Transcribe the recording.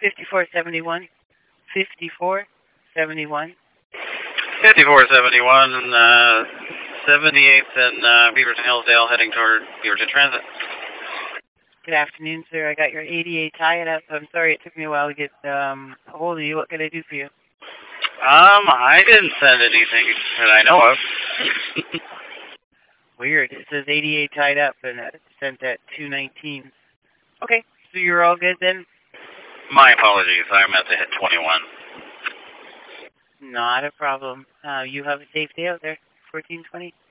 5471. 5471. 5471, 78th and Beaverton Hillsdale heading toward Beaverton Transit. Good afternoon, sir. I got your ADA tied up. I'm sorry it took me a while to get a hold of you. What can I do for you? I didn't send anything that I know of. Weird. It says ADA tied up and sent at 2:19. Okay, so you're all good then? My apologies. I meant to hit 21. Not a problem. You have a safe day out there. 1420.